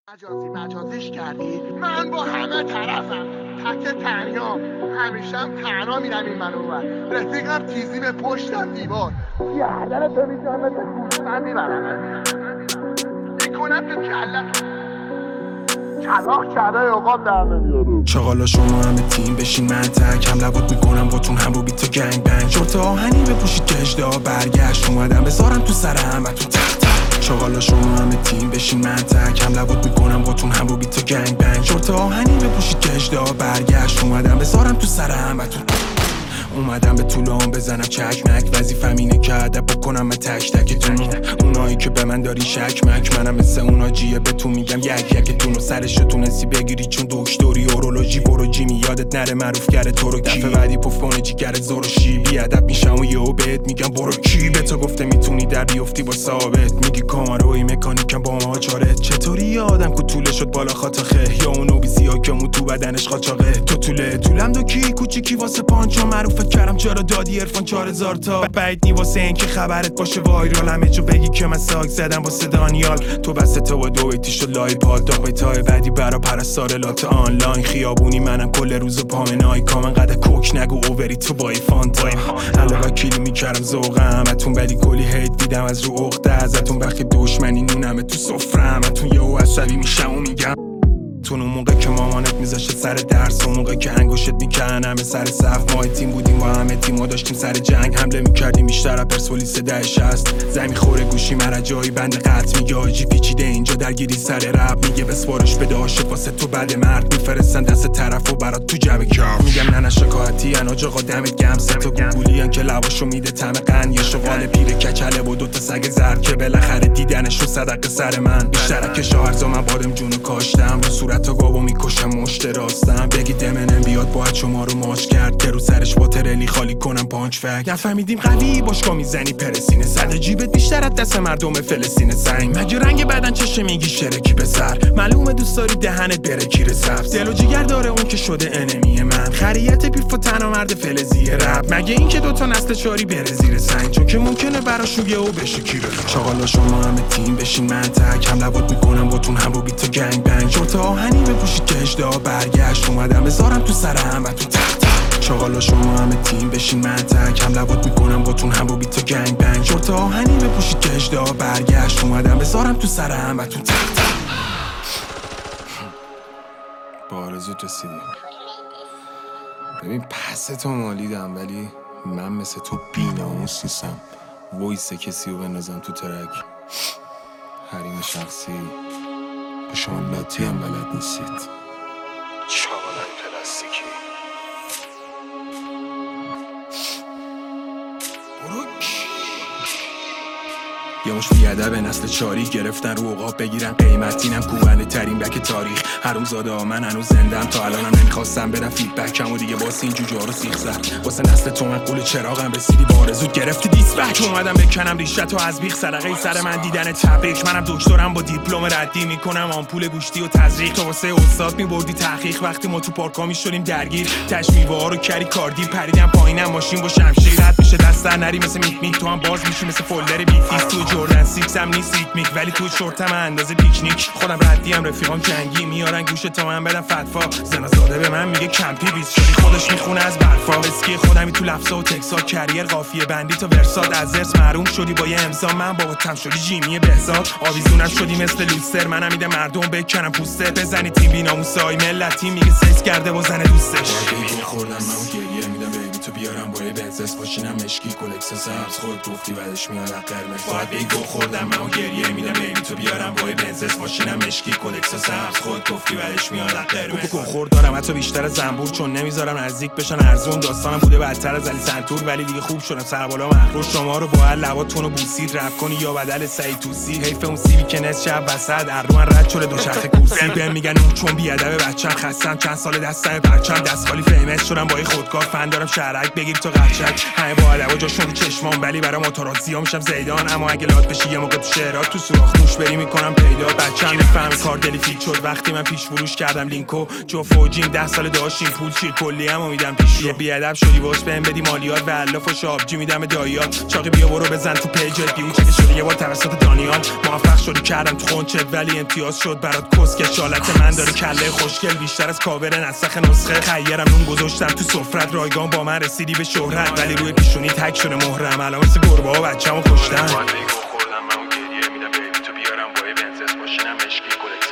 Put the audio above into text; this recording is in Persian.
مجازیش کردی. من با همه طرفم، تک تنها، همیشم تنها میرم این منو بر. رفیقم تیزی به پشتم دیوار گردن تو میزنم مثل کوزه من میبرم میکنم تو کلت کلاق کرده اوقات در نمیارو. چاقالا شما همه تیم بشین من تک هم لبات میکنم باتون هم رو بیت و گنگ بنگ. شورت آهنی بپوشید که اجدها برگشت اومدم بذارم تو سر همتون تق تق. چاقالا شما همه تیم بشین من تک هم لبات میکنم باتون هم رو بیت و گنگ بنگ. شورت آهنی بپوشید که اجدها برگشت اومدم بذارم تو سر همتون. اومدم به طولام بزنم چکمک، وظیفم اینه که ادب بکنم من تک تکتون. اونایی که به من داری شک مک، منم مثل اونا جیه بهتون میگم یک یکتون. و سرشو تونستی بگیری چون دکتری اورولوژی برو جیمی یادت نره معروف کرده تو رو کی. دفعه بعدی پف کنه جیگرت زورشی بی ادب میشم و یهو بهت میگم برو کی. به تو گفته میتونی در بیفتی با ثابت، میگی کاماروی مکانیکم با ما چاره. چطوری یه آدم کو طوله شد بالا خاطخه، یا اونو بیسیا که مو تو بدنش قاچاقه. تو طولم دو کی کوچیکی واسه پانچا معروف کردم چرا دادی عرفان 4000 تا. بعید نی واسه این که خبرت باشه وایرال، همه جو بگی که من ساک زدم واسه دانیال. تو بسته تو و دو ایتیش و لای پاد داغ بیتای بعدی برا پرستار لات آنلاین. خیابونی منم کل روز و پام نایکام، انقدر کوک نگو اووری تو با ای فانتا. حالا وکیلی میکردم ذوقم اتون، ولی کلی هیت دیدم از رو عقده ازتون. وقتی دشمنی نونمه تو سفرم اتون یهو عصبی میشم و میگم تون. اون موقع که مامانت میذاشت سر درس، اون موقع که انگشت میکنم همه سر صف. ما تیم بودیم و همه تیما داشتیم سر جنگ حمله میکردیم بیشتر پرسپولیس 10-60. زمین خوره گوشی مرا جایی بند قطع میگه آجی پیچیده اینجا درگیری سر رپ. میگه بسپارش بده عاشق واسه تو بعد مرد، میفرستن دست طرفو برات تو جمع کرد. میگم نه شکایتی اناج آقا دمت گرم، سه تا گوگولیان که لباشو میده طعم قند. یه شغال پیر کچله و دوتا سگ زرد که بالاخره دیدنشو صدقه سر من. بیشتر که شاهرزا من بادم جونو کاشتم، رو صورت تا گاوو میکشم مشت راستم. بگی دمنم بیاد باید شما رو ماچ کرد که رو سرش با ترلی خالی کنم پانچ فک. نفهمیدیم قوی باشگاه میزنی پرسینه، صد جیبت بیشتر از دست مردم فلسطین سنگ. مگه رنگ بدن چشه میگی شرکی به سر، معلومه دوست داری دهنت بره کیر سبز. دل و جیگر داره اون که شده انمی من، خریت بیف و تنها مرد فلزی رب. مگه این که دوتا نسل چاری بره زیر سنگ، چون که ممکنه براشون یهو بشه کیر. چاقالا شما همه تیم بشین من تک هم لبات میکنم باتون هم رو بیت و گنگ بنگ. شورت آهنی بپوشید که اجدها برگشت اومدم بذارم تو سر همتون تق تق. چاقالا شما همه تیم بشین من تک هم لبات میکنم باتون هم رو بیت و گنگ بنگ. شورت آهنی بپوشید که اجدها برگشت اومدم بذارم تو سر همتون تق تق. با آرزوت رسیدیم. ببین پس تو مالیدم، ولی من مثل تو بی‌ناموس نیستم. وایس کسی رو بندازم تو ترک، حریم شخصی به شما لاتی هم بلد نیستید. چاقالای پلاستیکی یه مش بیادب نسل چاری گرفتن رو عقاب بگیرن قیمت. اینم کوبنده ترین بک تاریخ. حروم زاده ها من هنوز زندم، تا الانم نمیخواستم بدم فیدبکم و دیگه واسه این جوجه ها رو سیخ زد. واسه نسل تو من قول چراغم رسیدی با آرزوت گرفتی دیسپک. اومدم بکنم ریشت و از بیخ صدقه سر من دیدن تبریک. منم دکترم با دیپلم ردی میکنم آمپول گوشتی و تزریق. تو واسه استاد میبردی تحقیق، وقتی ما تو پارکا میشدیم درگیر. تشمیوه ها رو کری کاردی پریدم پایینم ماشین با شمشیر. رد میشه دست در نری مثل میک تو هم باز میشی مثل فولدر بیفیس. تو جردن سیکس هم نیست میک، ولی تو شورتم اندازه پیکنیک. خودم ردیم رفیقام جنگی میارن گوشه تا من بدم فتوا. زنازاده به من میگه کمپی 20 شدی خودش میخونه از برفا. اسکی خودمی تو لفظا و تکسا کریر قافیه بندی تا ورساد. از درس محروم شدی با یه امضا، من باباتم شدی جیمی بهزاد. آویزونم شدی مثل لوستر، منم میده مردم بکنم پوستت. بزنی تیم بی‌ناموسای ملتی میگه سکس کرده با زن دوستش. خوردم من گریه میدم بیبی تو بیارم با بنزس باشینم مشکی کلکس سبز. خود گفتی بعدش میاد قرمز. باید بگو خوردم من گریه میدم بیبی تو بیارم با بنزس باشینم مشکی کلکس سبز. خود گفتی بعدش میاد قرمز. گو خوردارم حتی بیشتر از زنبور، چون نمیذارم نزدیک بشن ارزون. داستانم بوده بدتر از علی سنتور، ولی دیگه خوب شدم سربالا مخروش. شما رو با لباتون و بوسید رپ کنی یا بدل سعید توسی. حیف اون سیبی که نصف شب وسط ارو من رد شده دوچرخه کورسی. بهم میگن اون چون بیادب بچم خستم چند سال دستم پرچم دست خالی فیمس شدم با خودکار. فن دارم شهرک بگیر تو قچک همه با ادب و جاشون رو چشمام، ولی برام موتورات زیاد میشم زیدان. اما اگه زیاد بشی یه موقع تو شعرات تو سوراخ موش بری میکنم پیدا بچه‌م نفهمی کار دلی فیت شد وقتی من پیش فروش کردم لینکو جو فوجیم 10 سال داشتیم پول چیر کلی هم امیدم پیش رو بیادب شدی واسه بهم بدی مالیات و الاف و شابجی میدم دایات چاقی بیا برو بزن تو پیجت بیو چک شده یه بار توسط دانیال موفق شدی کردم تو خونچت ولی امتیاز شد برات کسکش حالت من داره کله خوشگل بیشتر از کاور نسخ نسخه خیرم نون گذاشتم تو سفرت رایگان با من رسیدی به شهرت ولی روی پیشونی تک شده مهرم الان مثل گربه ها بچه‌مو کشتن خوردم من اون گریه میدم بیبی تو بیارم با بنزس ماشینم مشکی